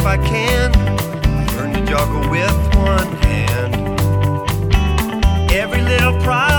if I can. Learn to juggle with one hand. Every little problem